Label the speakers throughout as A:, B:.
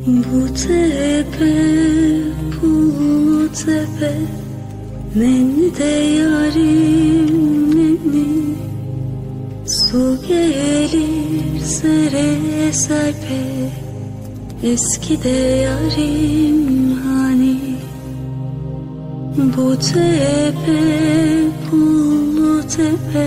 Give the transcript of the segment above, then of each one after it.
A: Bu tepe, bu tepe, nenni de yarim nenni. Su gelir sere serpe, eski de yarim hani. Bu tepe, bu tepe,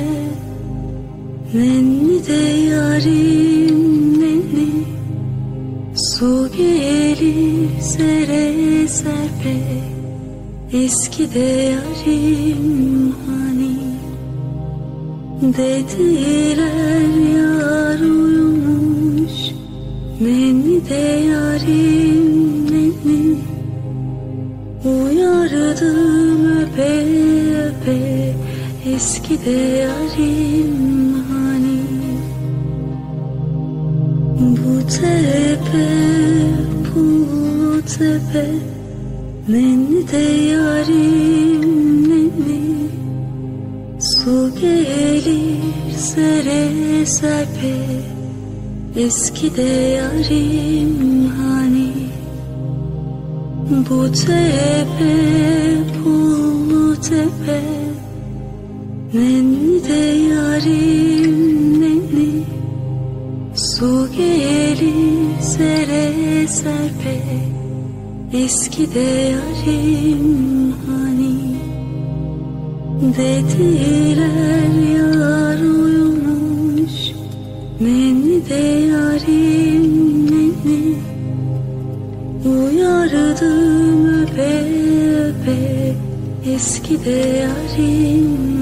A: nenni de yarim nenni. Su gelir sere serpe, eski de yarim hani. Dediler yar uyumuş, nenni de yarim nenni. Uyardım öpe öpe, eski de yarim hani. Bu tepe, bu tepe, nenni de yarim nenni. Su gelir sere serpe, eski de yarim hani. Bu tepe, bu tepe, nenni de yarim nenni. Su gelir sere serpe, eski de yarim hani. Dediler yar uyumuş, nenni de yarim nenni. Uyardım öpe öpe, eski de yarim